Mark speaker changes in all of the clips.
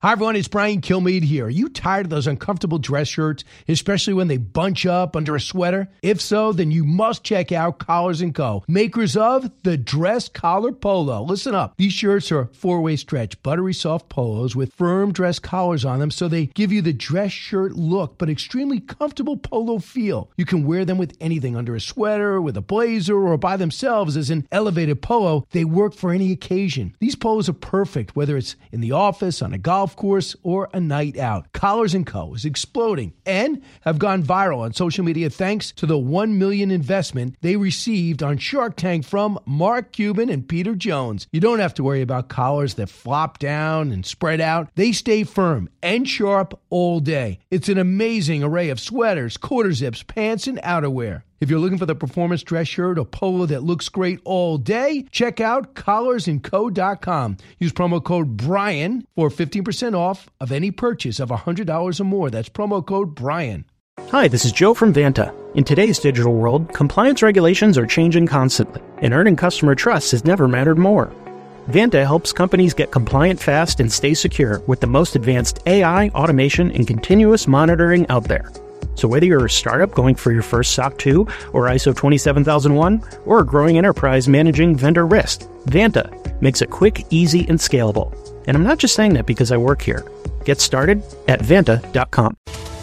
Speaker 1: Hi, everyone. It's Brian Kilmeade here. Are you tired of those uncomfortable dress shirts, especially when they bunch up under a sweater? If so, then you must check out Collars & Co., makers of the Dress Collar Polo. Listen up. These shirts are four-way stretch, buttery soft polos with firm dress collars on them, so they give you the dress shirt look, but extremely comfortable polo feel. You can wear them with anything, under a sweater, with a blazer, or by themselves as an elevated polo. They work for any occasion. These polos are perfect, whether it's in the office, on a golf course, or a night out. Collars & Co. is exploding and have gone viral on social media thanks to the $1 million investment they received on Shark Tank from Mark Cuban and Peter Jones. You don't have to worry about collars that flop down and spread out. They stay firm and sharp all day. It's an amazing array of sweaters, quarter zips, pants, and outerwear. If you're looking for the performance dress shirt or polo that looks great all day, check out collarsandco.com. Use promo code BRIAN for 15% off of any purchase of $100 or more. That's promo code BRIAN.
Speaker 2: Hi, this is Joe from Vanta. In today's digital world, compliance regulations are changing constantly, and earning customer trust has never mattered more. Vanta helps companies get compliant fast and stay secure with the most advanced AI, automation, and continuous monitoring out there. So whether you're a startup going for your first SOC 2 or ISO 27001, or a growing enterprise managing vendor risk, Vanta makes it quick, easy, and scalable. And I'm not just saying that because I work here. Get started at Vanta.com.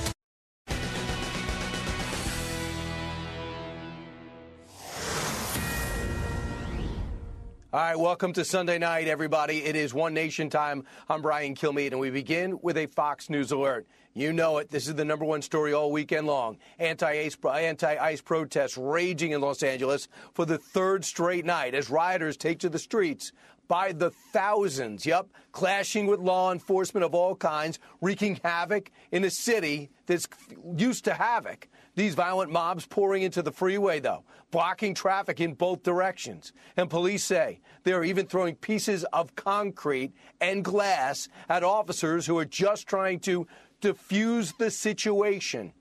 Speaker 3: All right, welcome to Sunday night, everybody. It is One Nation time. I'm Brian Kilmeade, and we begin with a Fox News alert. You know it. This is the number one story all weekend long. Anti-ICE protests raging in Los Angeles for the third straight night as rioters take to the streets by the thousands. Yep, clashing with law enforcement of all kinds, wreaking havoc in a city that's used to havoc. These violent mobs pouring into the freeway, though, blocking traffic in both directions. And police say they're even throwing pieces of concrete and glass at officers who are just trying to diffuse the situation.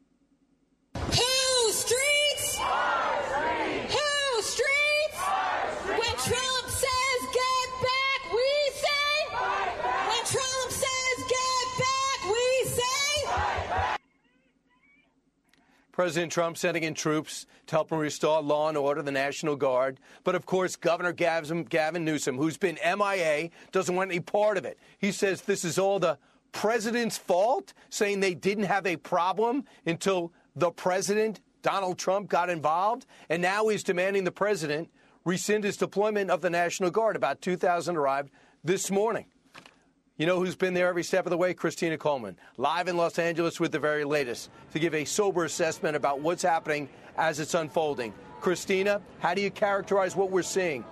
Speaker 4: Who streets? Who streets? When Trump says get back, we say. When Trump says get back, we say.
Speaker 3: President Trump sending in troops to help him restore law and order, the National Guard. But, of course, Governor Gavin Newsom, who's been MIA, doesn't want any part of it. He says this is all the president's fault, saying they didn't have a problem until the president, Donald Trump, got involved. And now he's demanding the president rescind his deployment of the National Guard. About 2,000 arrived this morning. You know who's been there every step of the way? Christina Coleman, live in Los Angeles with the very latest to give a sober assessment about what's happening as it's unfolding. Christina, how do you characterize what we're seeing?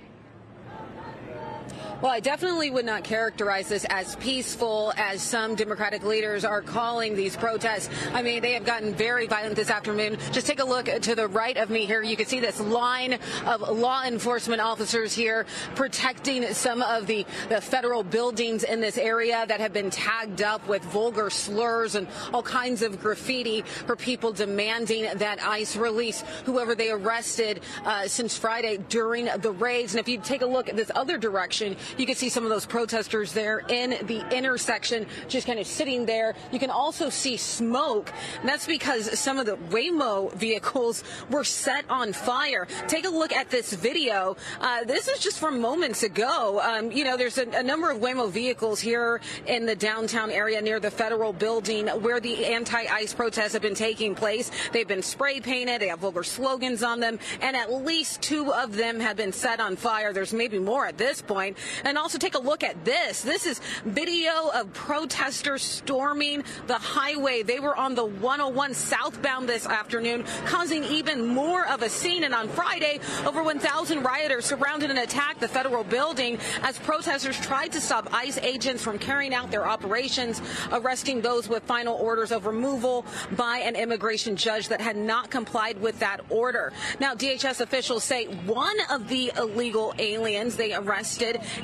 Speaker 5: Well, I definitely would not characterize this as peaceful as some Democratic leaders are calling these protests. I mean, they have gotten very violent this afternoon. Just take a look to the right of me here. You can see this line of law enforcement officers here protecting some of the federal buildings in this area that have been tagged up with vulgar slurs and all kinds of graffiti for people demanding that ICE release whoever they arrested since Friday during the raids. And if you take a look at this other direction, you can see some of those protesters there in the intersection just kind of sitting there. You can also see smoke. And that's because some of the Waymo vehicles were set on fire. Take a look at this video. This is just from moments ago. There's a number of Waymo vehicles here in the downtown area near the federal building where the anti-ICE protests have been taking place. They've been spray painted. They have vulgar slogans on them. And at least 2 of them have been set on fire. There's maybe more at this point. And also take a look at this. This is video of protesters storming the highway. They were on the 101 southbound this afternoon, causing even more of a scene. And on Friday, over 1,000 rioters surrounded and attacked the federal building as protesters tried to stop ICE agents from carrying out their operations, arresting those with final orders of removal by an immigration judge that had not complied with that order. Now, DHS officials say one of the illegal aliens they arrested in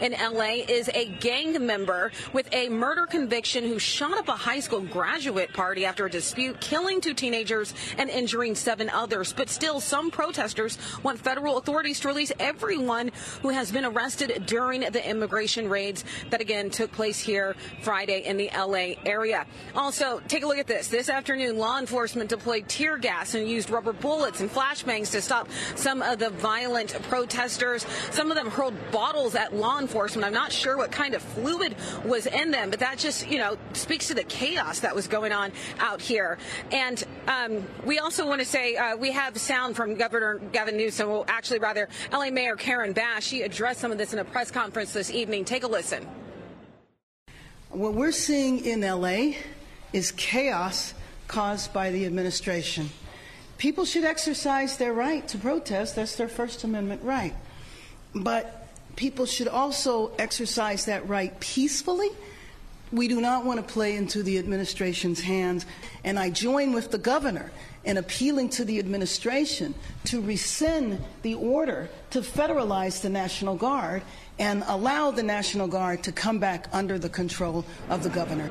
Speaker 5: in L.A. is a gang member with a murder conviction who shot up a high school graduate party after a dispute, killing 2 teenagers and injuring 7 others. But still, some protesters want federal authorities to release everyone who has been arrested during the immigration raids that, again, took place here Friday in the L.A. area. Also, take a look at this. This afternoon, law enforcement deployed tear gas and used rubber bullets and flashbangs to stop some of the violent protesters. Some of them hurled bottles at law enforcement. I'm not sure what kind of fluid was in them, but that just, speaks to the chaos that was going on out here. And we also want to say we have sound from Governor Gavin Newsom, well, actually, rather, LA Mayor Karen Bass. She addressed some of this in a press conference this evening. Take a listen.
Speaker 6: What we're seeing in LA is chaos caused by the administration. People should exercise their right to protest. That's their First Amendment right. But people should also exercise that right peacefully. We do not want to play into the administration's hands. And I join with the governor in appealing to the administration to rescind the order to federalize the National Guard and allow the National Guard to come back under the control of the governor.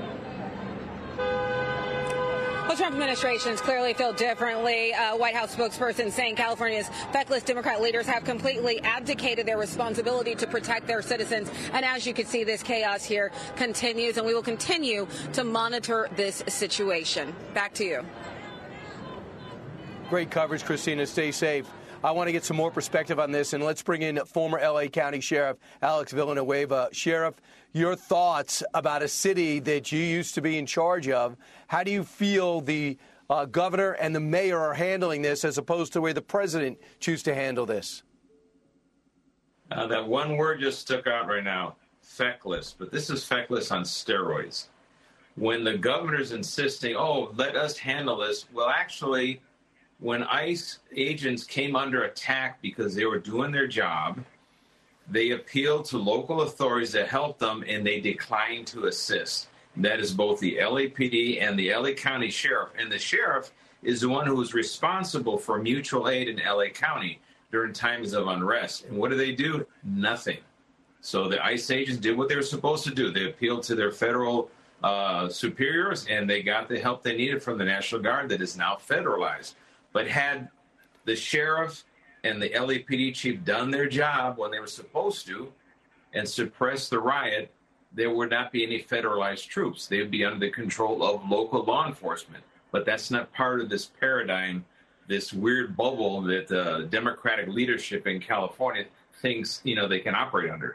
Speaker 5: Well, Trump administrations clearly feel differently. White House spokesperson saying California's feckless Democrat leaders have completely abdicated their responsibility to protect their citizens. And as you can see, this chaos here continues, and we will continue to monitor this situation. Back to you.
Speaker 3: Great coverage, Christina. Stay safe. I want to get some more perspective on this, and let's bring in former L.A. County Sheriff Alex Villanueva. Sheriff, your thoughts about a city that you used to be in charge of. How do you feel the governor and the mayor are handling this as opposed to the way the president choose to handle this?
Speaker 7: That one word just stuck out right now, feckless. But this is feckless on steroids. When the governor's insisting, let us handle this, well, actually, when ICE agents came under attack because they were doing their job, they appealed to local authorities to help them, and they declined to assist. That is both the LAPD and the LA County Sheriff. And the sheriff is the one who is responsible for mutual aid in LA County during times of unrest. And what do? Nothing. So the ICE agents did what they were supposed to do. They appealed to their federal superiors, and they got the help they needed from the National Guard that is now federalized. But had the sheriff and the LAPD chief done their job when they were supposed to and suppressed the riot, there would not be any federalized troops. They would be under the control of local law enforcement. But that's not part of this paradigm, this weird bubble that the Democratic leadership in California thinks, they can operate under.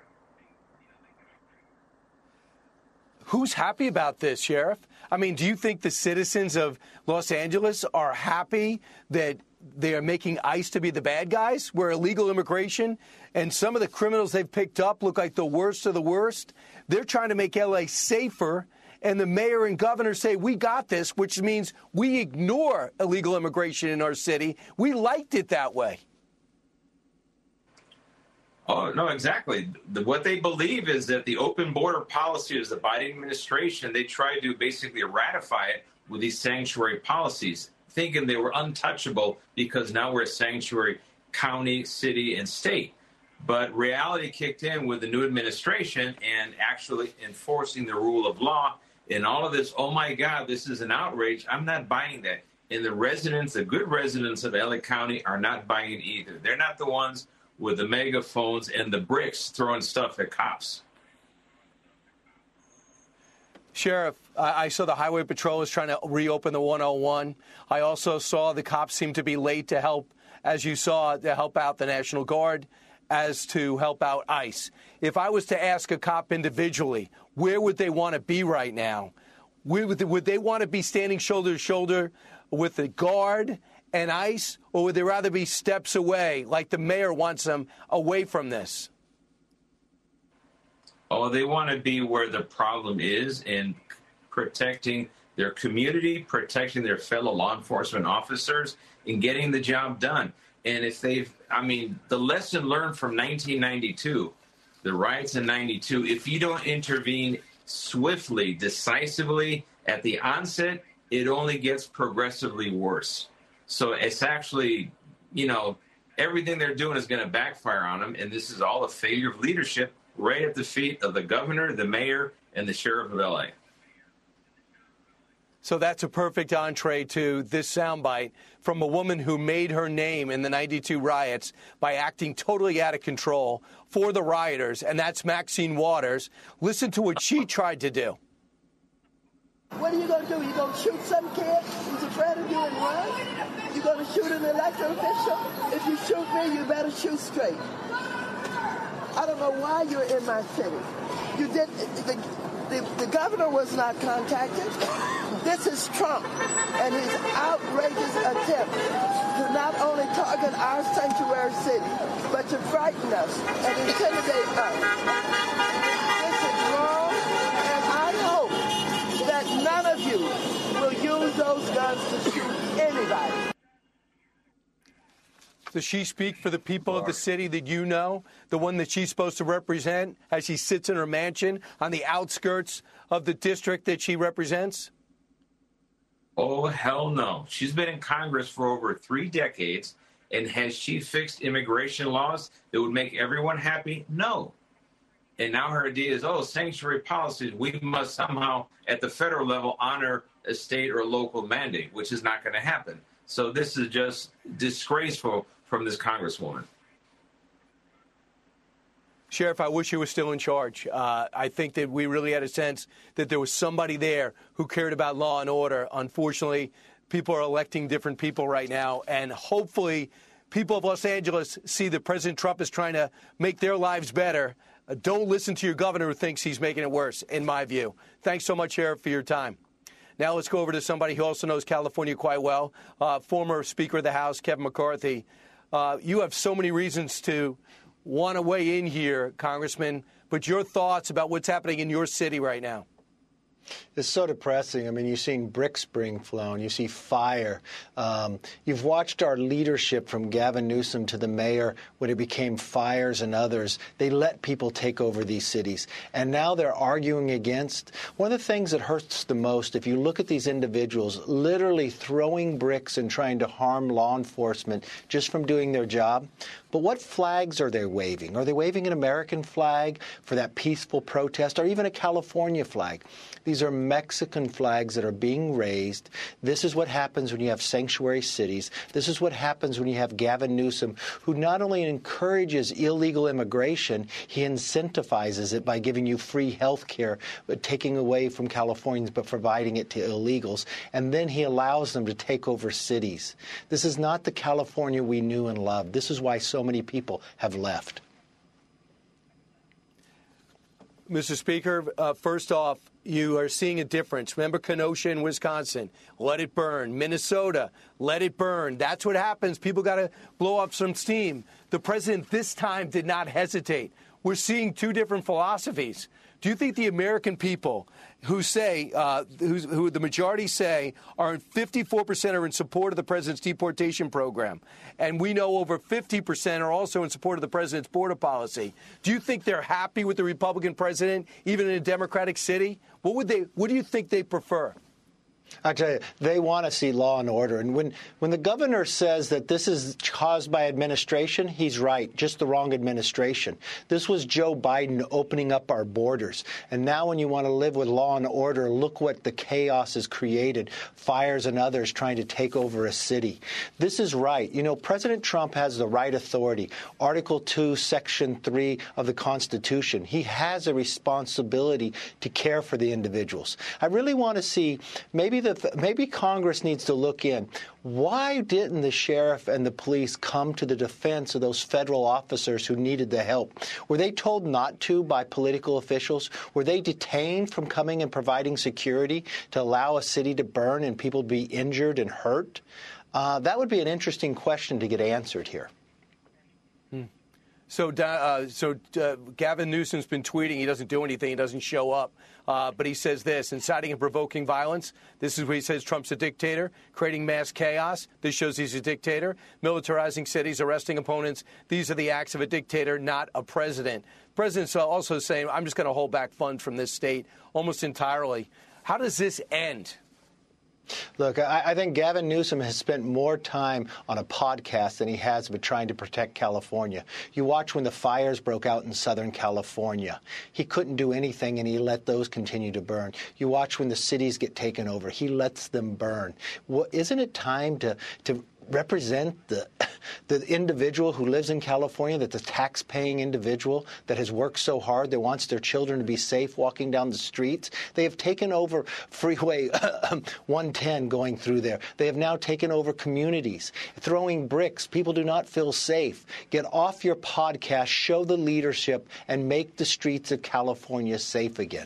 Speaker 3: Who's happy about this, Sheriff? I mean, do you think the citizens of Los Angeles are happy that they are making ICE to be the bad guys, where illegal immigration and some of the criminals they've picked up look like the worst of the worst? They're trying to make L.A. safer, and the mayor and governor say, we got this, which means we ignore illegal immigration in our city. We liked it that way.
Speaker 7: Oh, no, exactly. What they believe is that the open border policy is the Biden administration. They try to basically ratify it with these sanctuary policies, thinking they were untouchable because now we're a sanctuary county, city, and state. But reality kicked in with the new administration and actually enforcing the rule of law. And all of this, oh, my God, this is an outrage. I'm not buying that. And the residents, the good residents of LA County are not buying it either. They're not the ones with the megaphones and the bricks throwing stuff at cops.
Speaker 3: Sheriff, I saw the Highway Patrol is trying to reopen the 101. I also saw the cops seem to be late to help, as you saw, to help out the National Guard, as to help out ICE. If I was to ask a cop individually, where would they want to be right now? Would they want to be standing shoulder to shoulder with the Guard and ICE, or would they rather be steps away, like the mayor wants them, away from this?
Speaker 7: Oh, they want to be where the problem is and protecting their community, protecting their fellow law enforcement officers, and getting the job done. And if the lesson learned from 1992, the riots in 92, if you don't intervene swiftly, decisively at the onset, it only gets progressively worse. So it's actually, everything they're doing is going to backfire on them. And this is all a failure of leadership right at the feet of the governor, the mayor, and the sheriff of L.A.
Speaker 3: So that's a perfect entree to this soundbite from a woman who made her name in the 92 riots by acting totally out of control for the rioters, and that's Maxine Waters. Listen to what she tried to do.
Speaker 8: What are you going to do? You going to shoot some kid who's afraid of you and run? You going to shoot an elected official? If you shoot me, you better shoot straight. I don't know why you're in my city. You did. The governor was not contacted. This is Trump and his outrageous attempt to not only target our sanctuary city, but to frighten us and intimidate us. This is wrong, and I hope that none of you will use those guns to shoot anybody.
Speaker 3: Does she speak for the people of the city that you know, the one that she's supposed to represent as she sits in her mansion on the outskirts of the district that she represents?
Speaker 7: Oh, hell no. She's been in Congress for over 3 decades, and has she fixed immigration laws that would make everyone happy? No. And now her idea is, sanctuary policies, we must somehow, at the federal level, honor a state or local mandate, which is not going to happen. So this is just disgraceful from this Congresswoman.
Speaker 3: Sheriff, I wish you were still in charge. I think that we really had a sense that there was somebody there who cared about law and order. Unfortunately, people are electing different people right now, and hopefully people of Los Angeles see that President Trump is trying to make their lives better. Don't listen to your governor who thinks he's making it worse, in my view. Thanks so much, Sheriff, for your time. Now let's go over to somebody who also knows California quite well, former Speaker of the House, Kevin McCarthy. You have so many reasons to want to weigh in here, Congressman, but your thoughts about what's happening in your city right now.
Speaker 9: It's so depressing. I mean, you've seen bricks being flown. You see fire. You've watched our leadership from Gavin Newsom to the mayor when it became fires and others. They let people take over these cities. And now they're arguing against. One of the things that hurts the most, if you look at these individuals literally throwing bricks and trying to harm law enforcement just from doing their job. But what flags are they waving? Are they waving an American flag for that peaceful protest, or even a California flag? These are Mexican flags that are being raised. This is what happens when you have sanctuary cities. This is what happens when you have Gavin Newsom, who not only encourages illegal immigration, he incentivizes it by giving you free health care, but taking away from Californians, but providing it to illegals. And then he allows them to take over cities. This is not the California we knew and loved. This is why so many people have left.
Speaker 3: Mr. Speaker, first off, you are seeing a difference. Remember Kenosha in Wisconsin? Let it burn. Minnesota, let it burn. That's what happens. People got to blow up some steam. The president this time did not hesitate. We're seeing two different philosophies. Do you think the American people who say, who the majority say, are 54% are in support of the president's deportation program, and we know over 50% are also in support of the president's border policy, do you think they're happy with the Republican president, even in a Democratic city? What do you think they prefer?
Speaker 9: I tell you, they want to see law and order. And when the governor says that this is caused by administration, he's right. Just the wrong administration. This was Joe Biden opening up our borders. And now when you want to live with law and order, look what the chaos has created. Fires and others trying to take over a city. This is right. You know, President Trump has the right authority. Article 2, Section 3 of the Constitution. He has a responsibility to care for the individuals. I really want to see maybe Congress needs to look in. Why didn't the sheriff and the police come to the defense of those federal officers who needed the help? Were they told not to by political officials? Were they detained from coming and providing security to allow a city to burn and people to be injured and hurt? That would be an interesting question to get answered here.
Speaker 3: So Gavin Newsom's been tweeting. He doesn't do anything. He doesn't show up. But he says this, inciting and provoking violence. This is where he says Trump's a dictator, creating mass chaos. This shows he's a dictator. Militarizing cities, arresting opponents. These are the acts of a dictator, not a president. The president's also saying, I'm just going to hold back funds from this state almost entirely. How does this end?
Speaker 9: Look, I think Gavin Newsom has spent more time on a podcast than he has been trying to protect California. You watch when the fires broke out in Southern California. He couldn't do anything, and he let those continue to burn. You watch when the cities get taken over. He lets them burn. Well, isn't it time to represent the individual who lives in California, that the tax-paying individual that has worked so hard, that wants their children to be safe walking down the streets? They have taken over Freeway 110 going through there. They have now taken over communities, throwing bricks. People do not feel safe. Get off your podcast, show the leadership, and make the streets of California safe again.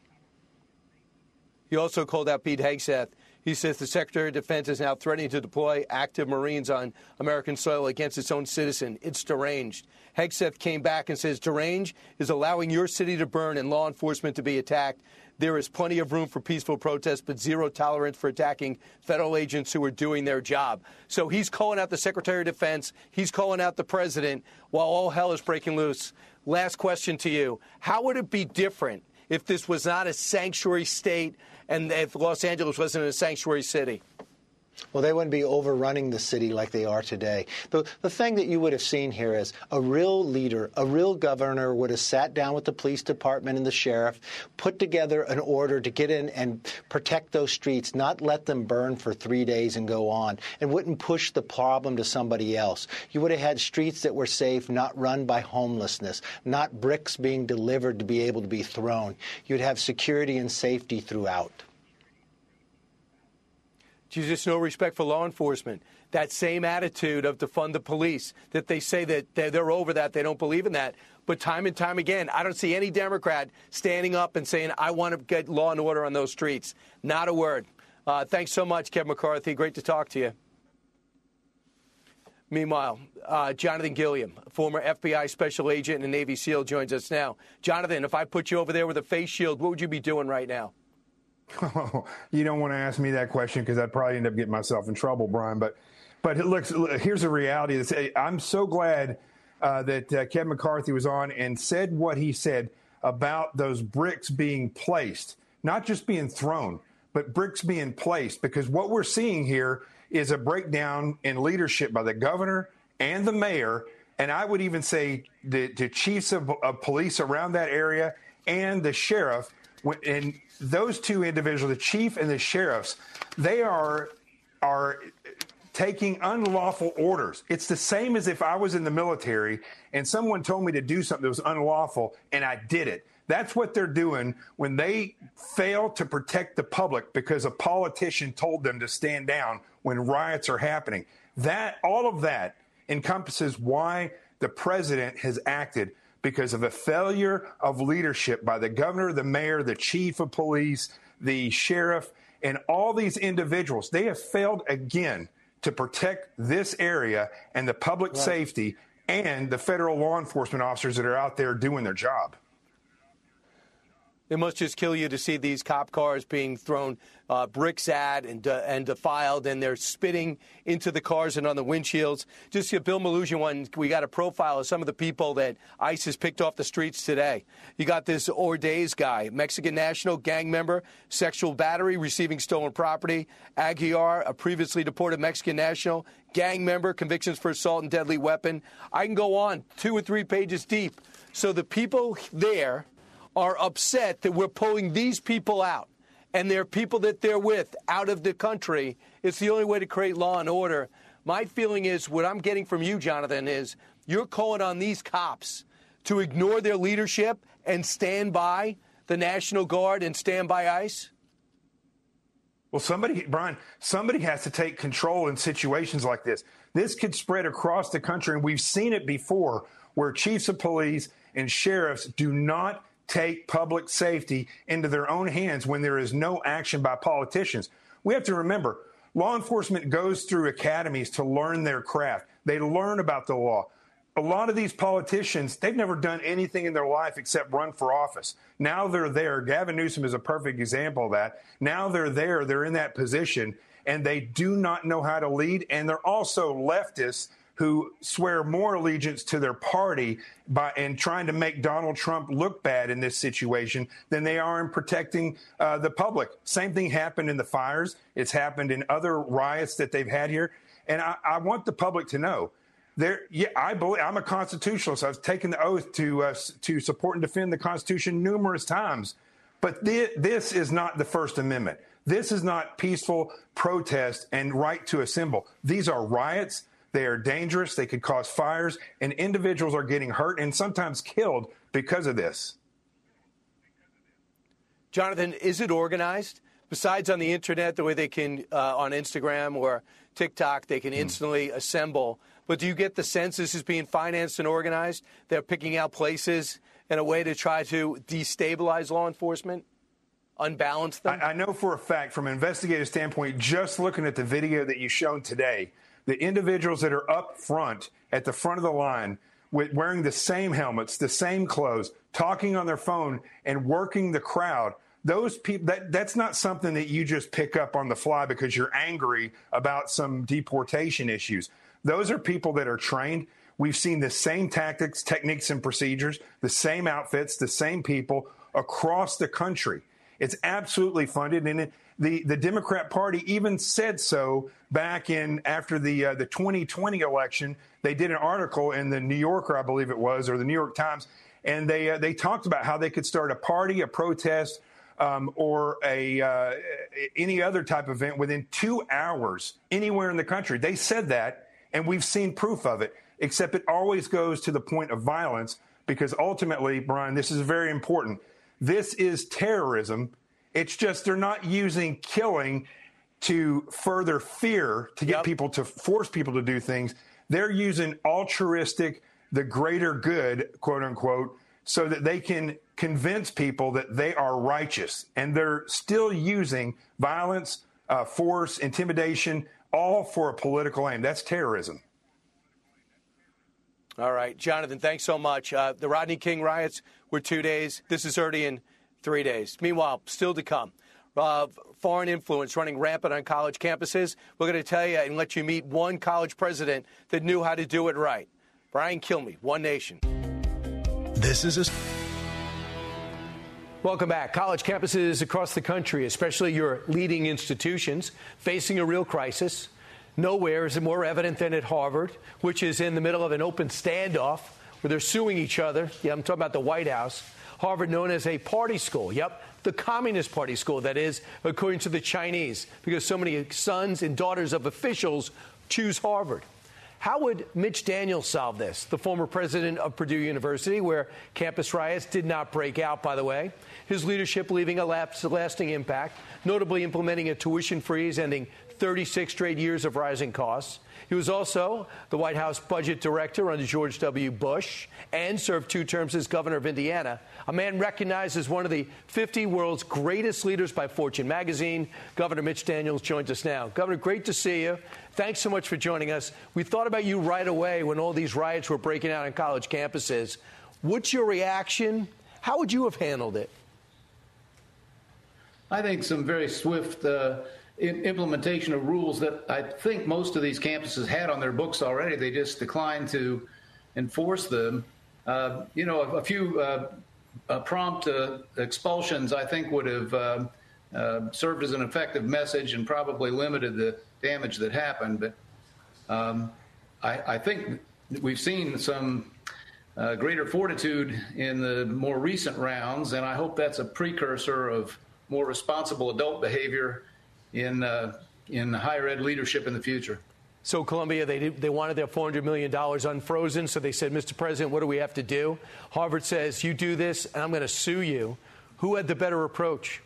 Speaker 3: He also called out Pete Hegseth. He says the Secretary of Defense is now threatening to deploy active Marines on American soil against its own citizen. It's deranged. Hegseth came back and says deranged is allowing your city to burn and law enforcement to be attacked. There is plenty of room for peaceful protests, but zero tolerance for attacking federal agents who are doing their job. So he's calling out the Secretary of Defense. He's calling out the president while all hell is breaking loose. Last question to you. How would it be different if this was not a sanctuary state and if Los Angeles wasn't a sanctuary city?
Speaker 9: Well, they wouldn't be overrunning the city like they are today. The thing that you would have seen here is a real leader, a real governor would have sat down with the police department and the sheriff, put together an order to get in and protect those streets, not let them burn for 3 days and go on, and wouldn't push the problem to somebody else. You would have had streets that were safe, not run by homelessness, not bricks being delivered to be able to be thrown. You'd have security and safety throughout.
Speaker 3: Just no respect for law enforcement. That same attitude of defund the police, that they say that they're over that, they don't believe in that. But time and time again, I don't see any Democrat standing up and saying, I want to get law and order on those streets. Not a word. Thanks so much, Kevin McCarthy. Great to talk to you. Meanwhile, Jonathan Gilliam, former FBI special agent and Navy SEAL, joins us now. Jonathan, if I put you over there with a face shield, what would you be doing right now?
Speaker 10: Oh, you don't want to ask me that question because I'd probably end up getting myself in trouble, Brian. But look, here's the reality. I'm so glad that Kevin McCarthy was on and said what he said about those bricks being placed, not just being thrown, but bricks being placed, because what we're seeing here is a breakdown in leadership by the governor and the mayor, and I would even say the chiefs of police around that area and the sheriff. And those two individuals, the chief and the sheriffs, they are taking unlawful orders. It's the same as if I was in the military and someone told me to do something that was unlawful and I did it. That's what they're doing when they fail to protect the public because a politician told them to stand down when riots are happening. All of that encompasses why the president has acted, because of a failure of leadership by the governor, the mayor, the chief of police, the sheriff, and all these individuals. They have failed again to protect this area and the public safety and the federal law enforcement officers that are out there doing their job.
Speaker 3: It must just kill you to see these cop cars being thrown bricks at and defiled, and they're spitting into the cars and on the windshields. Just a Bill Melugin one, we got a profile of some of the people that ICE has picked off the streets today. You got this Ordaz guy, Mexican national, gang member, sexual battery, receiving stolen property. Aguiar, a previously deported Mexican national, gang member, convictions for assault and deadly weapon. I can go on 2 or 3 pages deep. So the people there are upset that we're pulling these people out, and they're people that they're with out of the country. It's the only way to create law and order. My feeling is, what I'm getting from you, Jonathan, is you're calling on these cops to ignore their leadership and stand by the National Guard and stand by ICE?
Speaker 10: Well, Brian, somebody has to take control in situations like this. This could spread across the country, and we've seen it before, where chiefs of police and sheriffs do not take public safety into their own hands when there is no action by politicians. We have to remember, law enforcement goes through academies to learn their craft. They learn about the law. A lot of these politicians, they've never done anything in their life except run for office. Now they're there. Gavin Newsom is a perfect example of that. Now they're there. They're in that position, and they do not know how to lead, and they're also leftists who swear more allegiance to their party and trying to make Donald Trump look bad in this situation than they are in protecting the public. Same thing happened in the fires. It's happened in other riots that they've had here. And I want the public to know. I believe I'm a constitutionalist. I've taken the oath to support and defend the Constitution numerous times. But this is not the First Amendment. This is not peaceful protest and right to assemble. These are riots. They are dangerous. They could cause fires, and individuals are getting hurt and sometimes killed because of this.
Speaker 3: Jonathan, is it organized? Besides on the internet, the way they can on Instagram or TikTok, they can instantly assemble. But do you get the sense this is being financed and organized? They're picking out places in a way to try to destabilize law enforcement, unbalance them?
Speaker 10: I know for a fact, from an investigative standpoint, just looking at the video that you've shown today, the individuals that are up front, at the front of the line, wearing the same helmets, the same clothes, talking on their phone and working the crowd, those people, that's not something that you just pick up on the fly because you're angry about some deportation issues. Those are people that are trained. We've seen the same tactics, techniques, and procedures, the same outfits, the same people across the country. It's absolutely funded, and the Democrat Party even said so back in after the 2020 election. They did an article in the New Yorker, I believe it was, or the New York Times, and they talked about how they could start a party, a protest, or any other type of event within 2 hours anywhere in the country. They said that, and we've seen proof of it, except it always goes to the point of violence because ultimately, Brian, this is very important. This is terrorism. It's just they're not using killing to further fear, to get people to force people to do things. They're using altruistic, the greater good, quote unquote, so that they can convince people that they are righteous. And they're still using violence, force, intimidation, all for a political aim. That's terrorism.
Speaker 3: All right. Jonathan, thanks so much. The Rodney King riots were 2 days. This is already in 3 days. Meanwhile, still to come. Foreign influence running rampant on college campuses. We're going to tell you and let you meet one college president that knew how to do it right. Brian Kilmeade, One Nation.
Speaker 1: This is
Speaker 3: Welcome back. College campuses across the country, especially your leading institutions, facing a real crisis. Nowhere is it more evident than at Harvard, which is in the middle of an open standoff where they're suing each other. Yeah, I'm talking about the White House. Harvard known as a party school. Yep, the Communist Party school, that is, according to the Chinese, because so many sons and daughters of officials choose Harvard. How would Mitch Daniels solve this? The former president of Purdue University, where campus riots did not break out, by the way. His leadership leaving a lasting impact, notably implementing a tuition freeze, ending 36 straight years of rising costs. He was also the White House budget director under George W. Bush and served 2 terms as governor of Indiana, a man recognized as one of the 50 world's greatest leaders by Fortune magazine. Governor Mitch Daniels joins us now. Governor, great to see you. Thanks so much for joining us. We thought about you right away when all these riots were breaking out on college campuses. What's your reaction? How would you have handled it?
Speaker 11: I think some very swift implementation of rules that I think most of these campuses had on their books already. They just declined to enforce them. A few prompt expulsions, I think, would have served as an effective message and probably limited the damage that happened. But I think we've seen some greater fortitude in the more recent rounds, and I hope that's a precursor of more responsible adult behavior in higher ed leadership in the future.
Speaker 3: So Columbia, they wanted their $400 million unfrozen, so they said, Mr. President, what do we have to do? Harvard says, you do this, and I'm going to sue you. Who had the better approach?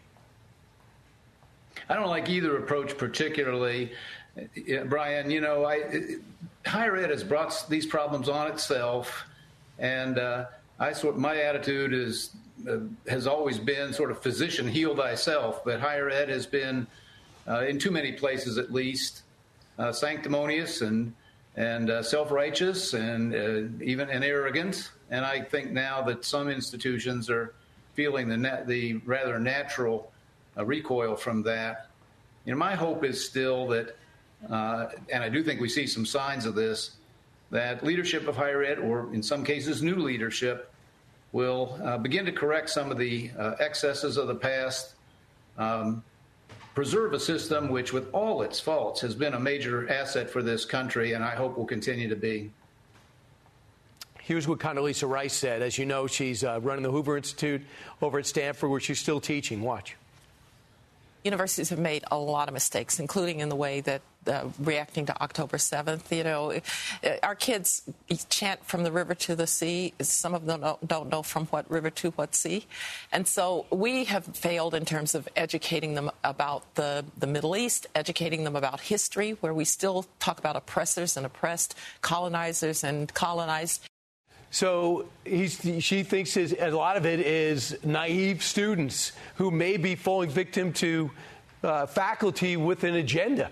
Speaker 11: I don't like either approach particularly, Brian. Higher ed has brought these problems on itself, and my attitude has always been sort of physician heal thyself, but higher ed has been, in too many places at least, sanctimonious and self-righteous and even arrogant. And I think now that some institutions are feeling the rather natural recoil from that. My hope is still that, and I do think we see some signs of this, that leadership of higher ed, or in some cases new leadership, will begin to correct some of the excesses of the past, preserve a system which, with all its faults, has been a major asset for this country, and I hope will continue to be.
Speaker 3: Here's what Condoleezza Rice said. As you know, she's running the Hoover Institute over at Stanford, where she's still teaching. Watch.
Speaker 12: Universities have made a lot of mistakes, including in the way that reacting to October 7th. You know, our kids chant from the river to the sea. Some of them don't know from what river to what sea. And so we have failed in terms of educating them about the Middle East, educating them about history, where we still talk about oppressors and oppressed, colonizers and colonized.
Speaker 3: So she thinks a lot of it is naive students who may be falling victim to faculty with an agenda.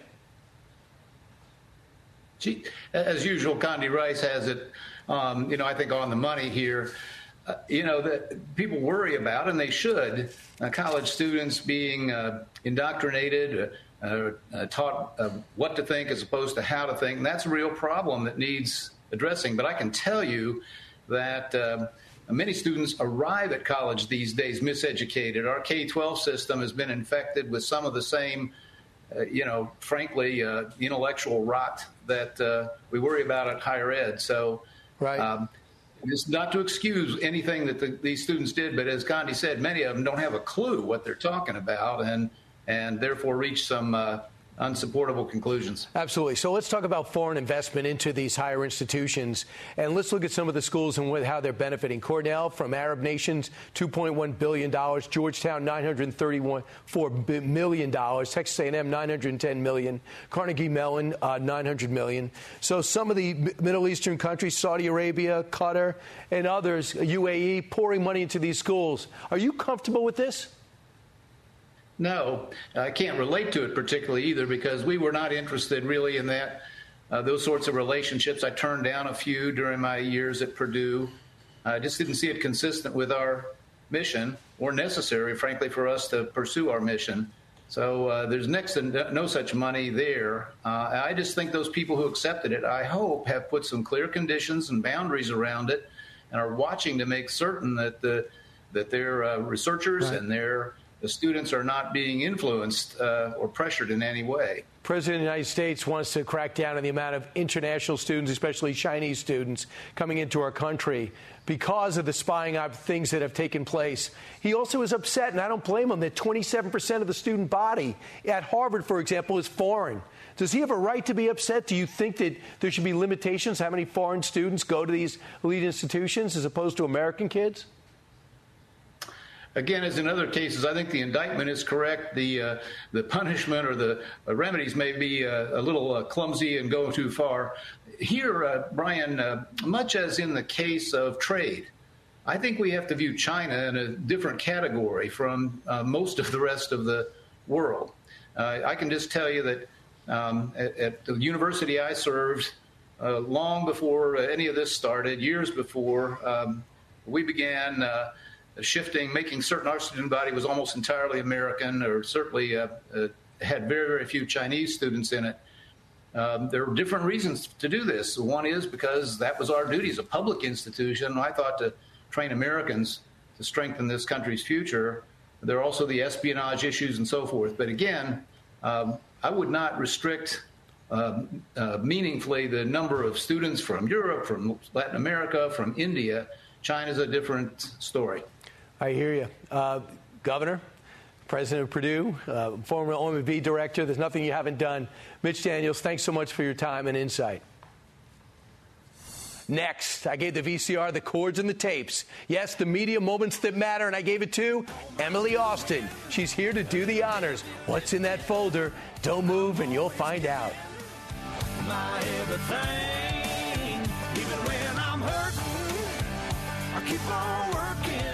Speaker 11: She, as usual, Condi Rice has it, I think on the money here. That people worry about, and they should, college students being indoctrinated, taught what to think as opposed to how to think. And that's a real problem that needs addressing. But I can tell you that many students arrive at college these days miseducated. Our K-12 system has been infected with some of the same, frankly, intellectual rot that we worry about at higher ed. So
Speaker 3: right.
Speaker 11: It's not to excuse anything that these students did, but as Condi said, many of them don't have a clue what they're talking about and therefore reach some unsupportable conclusions.
Speaker 3: Absolutely. So let's talk about foreign investment into these higher institutions, and let's look at some of the schools and how they're benefiting. Cornell, from Arab nations, $2.1 billion. Georgetown, $934 million. Texas A&M, $910 million. Carnegie Mellon, $900 million. So some of the Middle Eastern countries, Saudi Arabia, Qatar, and others, UAE, pouring money into these schools. Are you comfortable with this?
Speaker 11: No, I can't relate to it particularly either, because we were not interested really in that, those sorts of relationships. I turned down a few during my years at Purdue. I just didn't see it consistent with our mission or necessary, frankly, for us to pursue our mission. So there's next to no such money there. I just think those people who accepted it, I hope, have put some clear conditions and boundaries around it and are watching to make certain that their researchers and the students are not being influenced or pressured in any way.
Speaker 3: The President of the United States wants to crack down on the amount of international students, especially Chinese students, coming into our country because of the spying on things that have taken place. He also is upset, and I don't blame him, that 27% of the student body at Harvard, for example, is foreign. Does he have a right to be upset? Do you think that there should be limitations how many foreign students go to these elite institutions as opposed to American kids?
Speaker 11: Again, as in other cases, I think the indictment is correct. The punishment or the remedies may be a little clumsy and go too far. Here, Brian, much as in the case of trade, I think we have to view China in a different category from most of the rest of the world. I can just tell you that at the university I served, long before any of this started, years before, we began shifting, making certain our student body was almost entirely American, or certainly had very, very few Chinese students in it. There are different reasons to do this. One is because that was our duty as a public institution. I thought to train Americans to strengthen this country's future. There are also the espionage issues and so forth. But again, I would not restrict meaningfully the number of students from Europe, from Latin America, from India. China's a different story.
Speaker 3: I hear you. Governor, President of Purdue, former OMB director, there's nothing you haven't done. Mitch Daniels, thanks so much for your time and insight. Next, I gave the VCR the cords and the tapes. Yes, the media moments that matter, and I gave it to Emily Austin. She's here to do the honors. What's in that folder? Don't move and you'll find out.
Speaker 13: My everything, even when I'm hurting, I keep on working.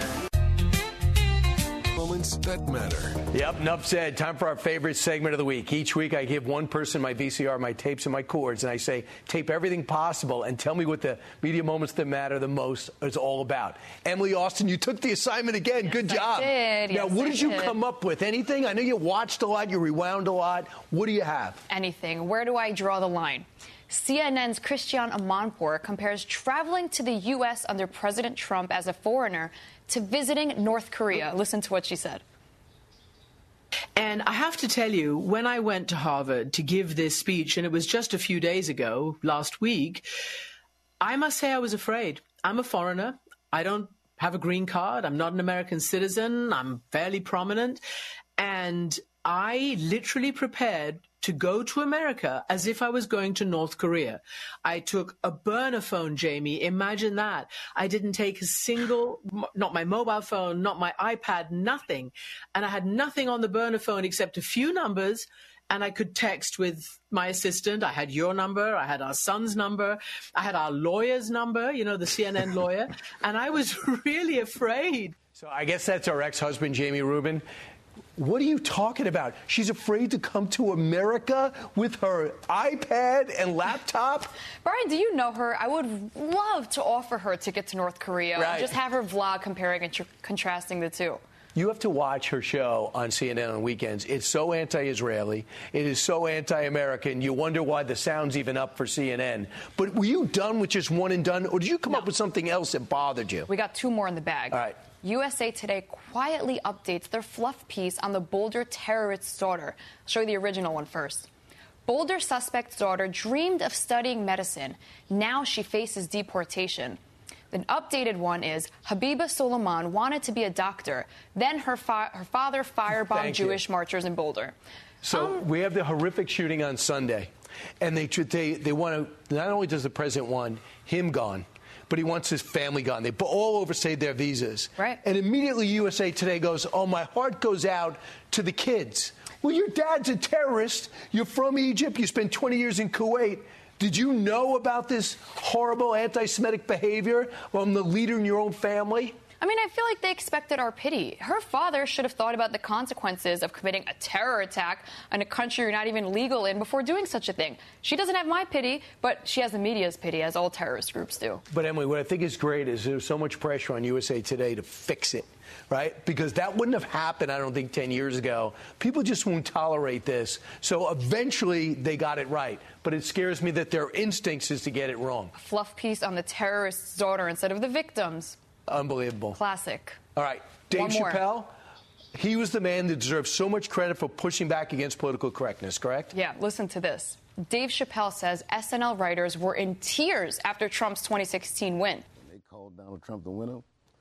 Speaker 14: Moments that matter.
Speaker 3: Yep, enough said. Time for our favorite segment of the week. Each week I give one person my VCR, my tapes, and my cords, and I say, tape everything possible and tell me what the media moments that matter the most is all about. Emily Austin, you took the assignment again. Yes, good job.
Speaker 15: I did.
Speaker 3: Now,
Speaker 15: yes,
Speaker 3: what did you come up with? Anything? I know you watched a lot, you rewound a lot. What do you have?
Speaker 15: Anything. Where do I draw the line? CNN's Christiane Amanpour compares traveling to the U.S. under President Trump as a foreigner to visiting North Korea. Listen to what she said.
Speaker 16: And I have to tell you, when I went to Harvard to give this speech, and it was just a few days ago, last week, I must say I was afraid. I'm a foreigner. I don't have a green card. I'm not an American citizen. I'm fairly prominent. And I literally prepared to go to America as if I was going to North Korea. I took a burner phone, Jamie. Imagine that. I didn't take a single, not my mobile phone, not my iPad, nothing. And I had nothing on the burner phone except a few numbers, and I could text with my assistant. I had your number. I had our son's number. I had our lawyer's number, you know, the CNN lawyer. And I was really afraid.
Speaker 3: So I guess that's our ex-husband, Jamie Rubin. What are you talking about? She's afraid to come to America with her iPad and laptop?
Speaker 15: Brian, do you know her? I would love to offer her a ticket to North Korea.
Speaker 3: Right.
Speaker 15: And just have her vlog comparing and contrasting the two.
Speaker 3: You have to watch her show on CNN on weekends. It's so anti-Israeli. It is so anti-American. You wonder why the sound's even up for CNN. But were you done with just one and done, or did you come up with something else that bothered you?
Speaker 15: We got two more in the bag.
Speaker 3: All right.
Speaker 15: USA Today quietly updates their fluff piece on the Boulder terrorist's daughter. I'll show you the original one first. Boulder suspect's daughter dreamed of studying medicine. Now she faces deportation. The updated one is Habiba Suleiman wanted to be a doctor. Then her father firebombed Jewish marchers in Boulder.
Speaker 3: So we have the horrific shooting on Sunday. And they want to, not only does the president want him gone, but he wants his family gone. They all overstayed their visas.
Speaker 15: Right.
Speaker 3: And immediately USA Today goes, oh, my heart goes out to the kids. Well, your dad's a terrorist. You're from Egypt. You spent 20 years in Kuwait. Did you know about this horrible anti-Semitic behavior from the leader in your own family?
Speaker 15: I mean, I feel like they expected our pity. Her father should have thought about the consequences of committing a terror attack in a country you're not even legal in before doing such a thing. She doesn't have my pity, but she has the media's pity, as all terrorist groups do.
Speaker 3: But, Emily, what I think is great is there's so much pressure on USA Today to fix it, right? Because that wouldn't have happened, I don't think, 10 years ago. People just won't tolerate this. So eventually they got it right. But it scares me that their instincts is to get it wrong.
Speaker 15: A fluff piece on the terrorist's daughter instead of the victims.
Speaker 3: Unbelievable.
Speaker 15: Classic.
Speaker 3: All right. Dave Chappelle, he was the man that deserves so much credit for pushing back against political correctness, correct?
Speaker 15: Yeah, listen to this. Dave Chappelle says SNL writers were in tears after Trump's 2016 win.
Speaker 17: They called Donald Trump the winner.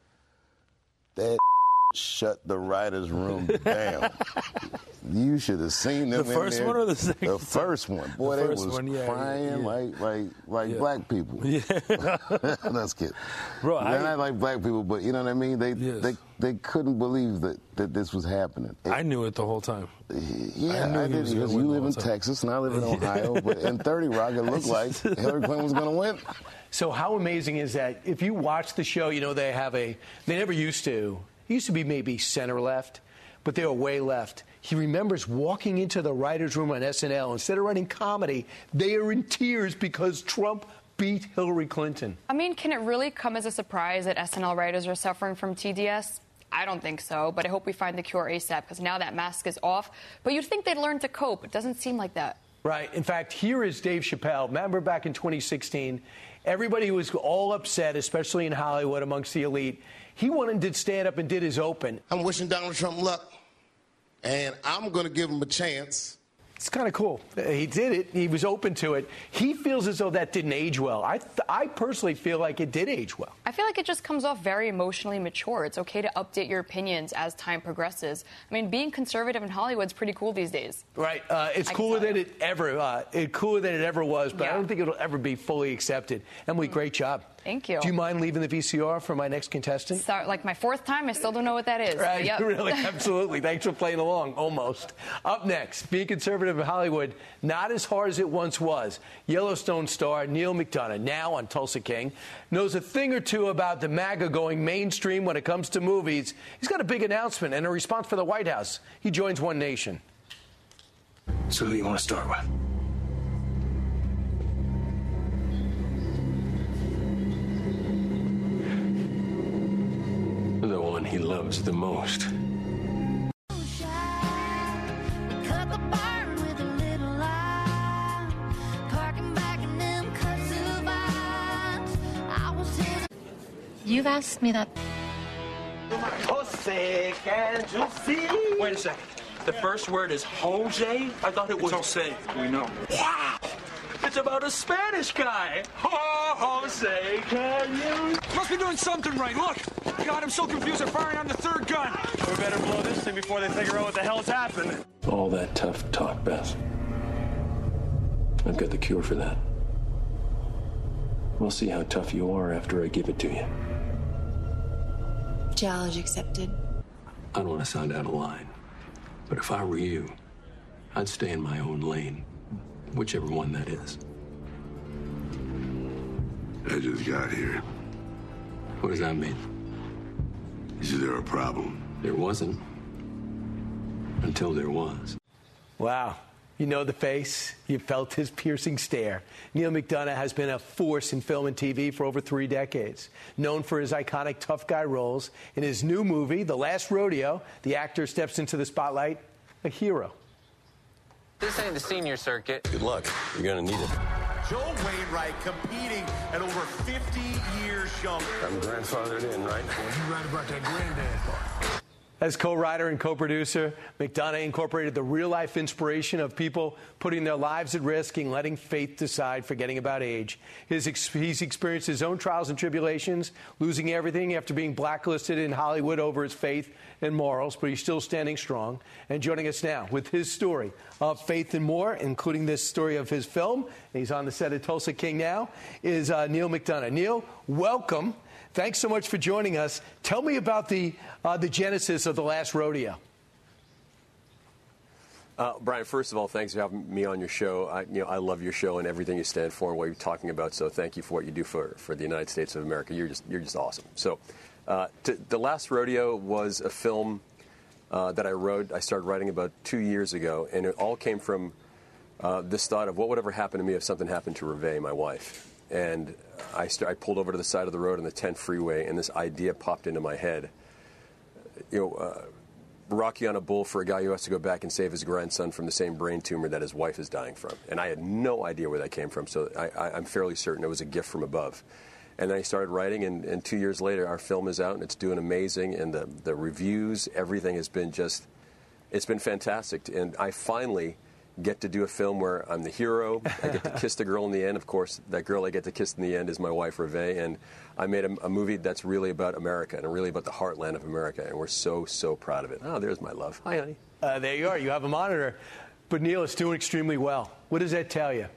Speaker 17: That shut the writers' room down. You should have seen them.
Speaker 18: The first one or the second?
Speaker 17: The first one. Boy, they was crying like black people. Yeah. That's kidding. Bro, they're not like black people, but you know what I mean? They couldn't believe that this was happening.
Speaker 18: I knew it the whole time.
Speaker 17: Yeah, I did, because you live in Texas and I live in Ohio, but in 30 Rock, it looked like Hillary Clinton was going to win.
Speaker 3: So how amazing is that? If you watch the show, you know they never used to. It used to be maybe center-left, but they were way left. He remembers walking into the writer's room on SNL. Instead of writing comedy, they are in tears because Trump beat Hillary Clinton.
Speaker 15: I mean, can it really come as a surprise that SNL writers are suffering from TDS? I don't think so, but I hope we find the cure ASAP, because now that mask is off. But you'd think they'd learn to cope. It doesn't seem like that.
Speaker 3: Right. In fact, here is Dave Chappelle. Remember back in 2016, everybody was all upset, especially in Hollywood amongst the elite. He went and did stand up and did his open.
Speaker 19: I'm wishing Donald Trump luck, and I'm going to give him a chance.
Speaker 3: It's kind of cool. He did it. He was open to it. He feels as though that didn't age well. I personally feel like it did age well.
Speaker 15: I feel like it just comes off very emotionally mature. It's okay to update your opinions as time progresses. I mean, being conservative in Hollywood's pretty cool these days.
Speaker 3: Right. It's cooler than it ever was, but I don't think it'll ever be fully accepted. Emily, great job.
Speaker 15: Thank you.
Speaker 3: Do you mind leaving the VCR for my next contestant?
Speaker 15: So, like my fourth time, I still don't know what that is.
Speaker 3: Right,
Speaker 15: yep.
Speaker 3: Really, absolutely. Thanks for playing along, almost. Up next, being conservative in Hollywood, not as hard as it once was. Yellowstone star Neil McDonough, now on Tulsa King, knows a thing or two about the MAGA going mainstream when it comes to movies. He's got a big announcement and a response for the White House. He joins One Nation.
Speaker 20: So who do you want to start with? The one he loves the most.
Speaker 13: Cut the barn with a little line. Parking back in
Speaker 21: You've asked me that.
Speaker 22: Jose, can't you see?
Speaker 23: Wait a second. The first word is Jose? I thought it was
Speaker 22: Jose. We know.
Speaker 23: Wow! It's about a Spanish guy. Oh, Jose, can you?
Speaker 22: Must be doing something right. Look. God, I'm so confused. They're firing on the third gun.
Speaker 23: We better blow this thing before they figure out what the hell's happened.
Speaker 20: All that tough talk, Beth. I've got the cure for that. We'll see how tough you are after I give it to you.
Speaker 21: Challenge accepted.
Speaker 20: I don't want to sound out of line, but if I were you, I'd stay in my own lane, whichever one that is.
Speaker 24: I just got here.
Speaker 20: What does that mean?
Speaker 24: Is there a problem?
Speaker 20: There wasn't. Until there was.
Speaker 3: Wow. You know the face. You felt his piercing stare. Neal McDonough has been a force in film and TV for over 3 decades. Known for his iconic tough guy roles, in his new movie, The Last Rodeo, the actor steps into the spotlight a hero.
Speaker 25: This ain't the senior circuit.
Speaker 20: Good luck. You're going to need it.
Speaker 26: Joel Wainwright competing at over 50 years younger.
Speaker 20: I'm grandfathered in, right?
Speaker 26: Well, you right about that granddad part.
Speaker 3: As co-writer and co-producer, McDonough incorporated the real-life inspiration of people putting their lives at risk and letting fate decide, forgetting about age. He's experienced his own trials and tribulations, losing everything after being blacklisted in Hollywood over his faith and morals, but he's still standing strong. And joining us now with his story of faith and more, including this story of his film, and he's on the set of Tulsa King now, is Neal McDonough. Neal, welcome. Thanks so much for joining us. Tell me about the genesis of The Last Rodeo.
Speaker 27: Brian, first of all, thanks for having me on your show. I love your show and everything you stand for and what you're talking about. So thank you for what you do for the United States of America. You're just awesome. So, The Last Rodeo was a film that I wrote. I started writing about 2 years ago, and it all came from this thought of what would ever happen to me if something happened to Reve, my wife. And I pulled over to the side of the road on the 10 freeway, and this idea popped into my head. Rocky on a bull for a guy who has to go back and save his grandson from the same brain tumor that his wife is dying from. And I had no idea where that came from, so I'm fairly certain it was a gift from above. And then I started writing, and 2 years later, our film is out, and it's doing amazing. And the reviews, everything has been it's been fantastic. And I finally get to do a film where I'm the hero. I get to kiss the girl in the end. Of course, that girl I get to kiss in the end is my wife, Reve. And I made a movie that's really about America and really about the heartland of America. And we're so, so proud of it. Oh, there's my love. Hi, honey.
Speaker 3: There you are. You have a monitor. But Neal, it's doing extremely well. What does that tell you?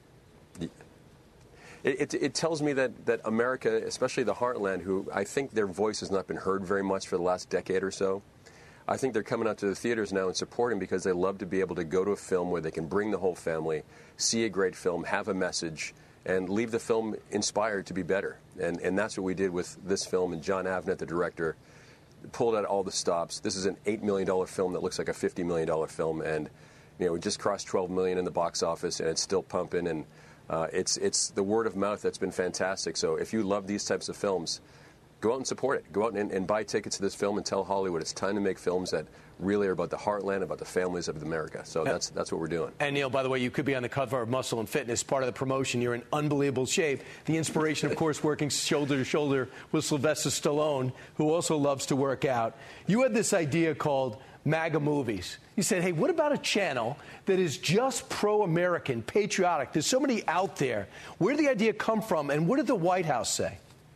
Speaker 27: It tells me that America, especially the heartland, who I think their voice has not been heard very much for the last decade or so, I think they're coming out to the theaters now and supporting because they love to be able to go to a film where they can bring the whole family, see a great film, have a message, and leave the film inspired to be better. And that's what we did with this film. And John Avnet, the director, pulled out all the stops. This is an $8 million film that looks like a $50 million film. And, we just crossed $12 million in the box office, and it's still pumping. And it's the word of mouth that's been fantastic. So if you love these types of films, go out and support it. Go out and buy tickets to this film and tell Hollywood it's time to make films that really are about the heartland, about the families of America. So that's what we're doing.
Speaker 3: And Neal, by the way, you could be on the cover of Muscle and Fitness, part of the promotion. You're in unbelievable shape. The inspiration, of course, working shoulder to shoulder with Sylvester Stallone, who also loves to work out. You had this idea called MAGA Movies. You said, hey, what about a channel that is just pro-American, patriotic? There's so many out there. Where did the idea come from, and what did the White House say?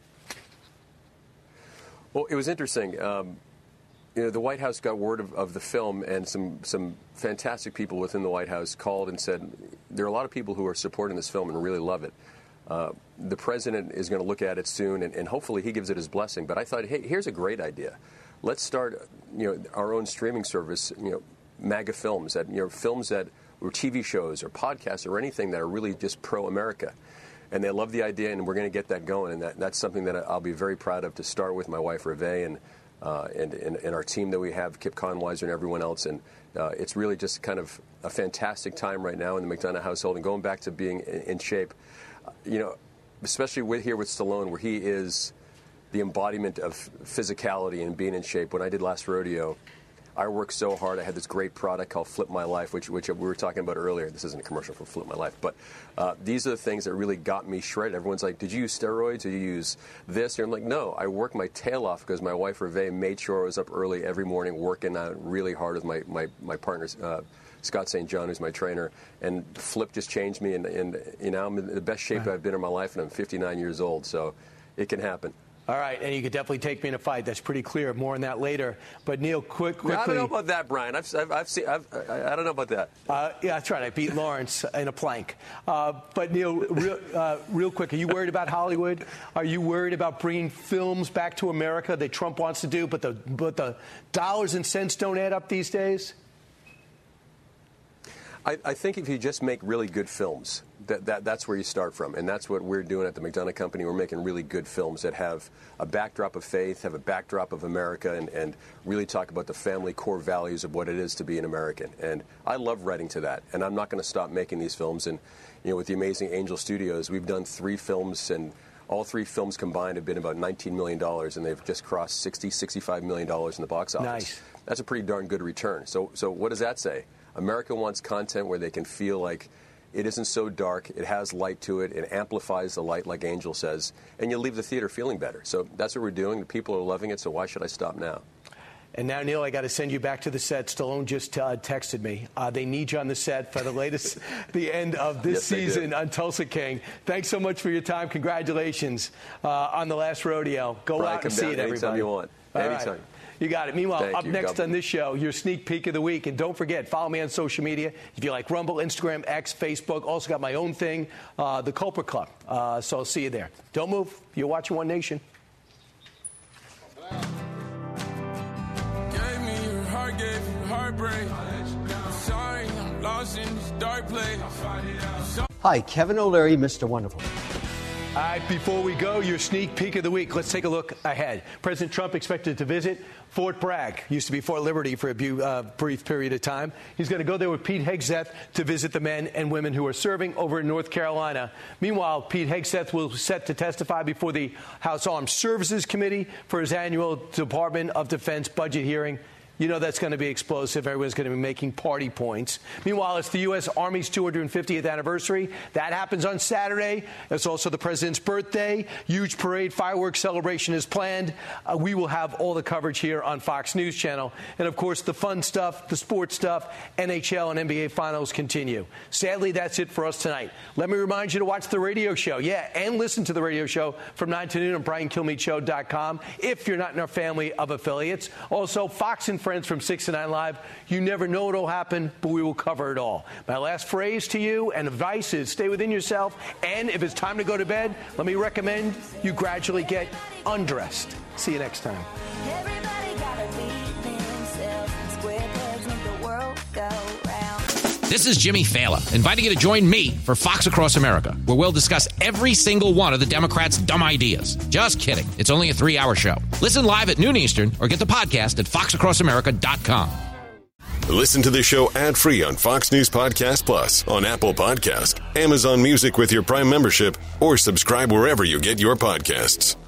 Speaker 27: Well, it was interesting. The White House got word of the film, and some fantastic people within the White House called and said, there are a lot of people who are supporting this film and really love it. The president is going to look at it soon, and hopefully he gives it his blessing. But I thought, hey, here's a great idea. Let's start, our own streaming service, MAGA films, films that or TV shows or podcasts or anything that are really just pro-America. And they love the idea, and we're going to get that going. And that's something that I'll be very proud of to start with my wife, Reve, and our team that we have, Kip Conweiser and everyone else. And it's really just kind of a fantastic time right now in the McDonough household. And going back to being in shape, especially here with Stallone, where he is the embodiment of physicality and being in shape. When I did Last Rodeo, I work so hard. I had this great product called Flip My Life, which we were talking about earlier. This isn't a commercial for Flip My Life, but these are the things that really got me shredded. Everyone's like, did you use steroids? Did you use this? And I'm like, no, I worked my tail off because my wife, Hervé, made sure I was up early every morning working out really hard with my partners, Scott St. John, who's my trainer. And Flip just changed me, and I'm in the best shape I've been in my life, and I'm 59 years old, so it can happen.
Speaker 3: All right, and you could definitely take me in a fight. That's pretty clear. More on that later. But Neil, quickly.
Speaker 27: No, I don't know about that, Brian. I've seen. I don't know about that.
Speaker 3: Yeah, that's right. I beat Lawrence in a plank. But Neil, real quick, are you worried about Hollywood? Are you worried about bringing films back to America that Trump wants to do, but the dollars and cents don't add up these days?
Speaker 27: I think if you just make really good films, that's where you start from. And that's what we're doing at the McDonough Company. We're making really good films that have a backdrop of faith, have a backdrop of America, and really talk about the family core values of what it is to be an American. And I love writing to that. And I'm not going to stop making these films. And, with the amazing Angel Studios, we've done 3 films, and all 3 films combined have been about $19 million, and they've just crossed $65 million in the box office.
Speaker 3: Nice.
Speaker 27: That's a pretty darn good return. So what does that say? America wants content where they can feel like it isn't so dark, it has light to it, it amplifies the light, like Angel says, and you leave the theater feeling better. So that's what we're doing. The people are loving it, so why should I stop now?
Speaker 3: And now, Neil, I got to send you back to the set. Stallone just texted me. They need you on the set for the end of this season on Tulsa King. Thanks so much for your time. Congratulations on the last rodeo. Go
Speaker 27: Brian,
Speaker 3: out and see it, everybody.
Speaker 27: Anytime you want. Anytime.
Speaker 3: Right. You got it. Meanwhile, up next on this show, your sneak peek of the week. And don't forget, follow me on social media. If you like Rumble, Instagram, X, Facebook. Also got my own thing, the Culper Club. So I'll see you there. Don't move. You're watching One Nation.
Speaker 13: Gave me your heart, gave you heartbreak. Sorry, I'm lost in this dark place.
Speaker 2: Hi, Kevin O'Leary, Mr. Wonderful.
Speaker 3: All right, before we go, your sneak peek of the week. Let's take a look ahead. President Trump expected to visit Fort Bragg. Used to be Fort Liberty for a brief period of time. He's going to go there with Pete Hegseth to visit the men and women who are serving over in North Carolina. Meanwhile, Pete Hegseth will set to testify before the House Armed Services Committee for his annual Department of Defense budget hearing. You know that's going to be explosive. Everyone's going to be making party points. Meanwhile, it's the U.S. Army's 250th anniversary. That happens on Saturday. It's also the president's birthday. Huge parade, fireworks celebration is planned. We will have all the coverage here on Fox News Channel. And, of course, the fun stuff, the sports stuff, NHL and NBA finals continue. Sadly, that's it for us tonight. Let me remind you to watch the radio show. Yeah, and listen to the radio show from 9 to noon on BrianKilmeadeShow.com if you're not in our family of affiliates. Also, Fox and Friends from 6 to 9 Live. You never know what will happen, but we will cover it all. My last phrase to you and advice is stay within yourself, and if it's time to go to bed, let me recommend you gradually get undressed. See you next time.
Speaker 4: Everybody gotta believe in themselves. Square pegs make the world go round.
Speaker 5: This is Jimmy Fallon, inviting you to join me for Fox Across America, where we'll discuss every single one of the Democrats' dumb ideas. Just kidding. It's only a 3-hour show. Listen live at noon Eastern or get the podcast at foxacrossamerica.com.
Speaker 6: Listen to the show ad-free on Fox News Podcast Plus, on Apple Podcast, Amazon Music with your Prime membership, or subscribe wherever you get your podcasts.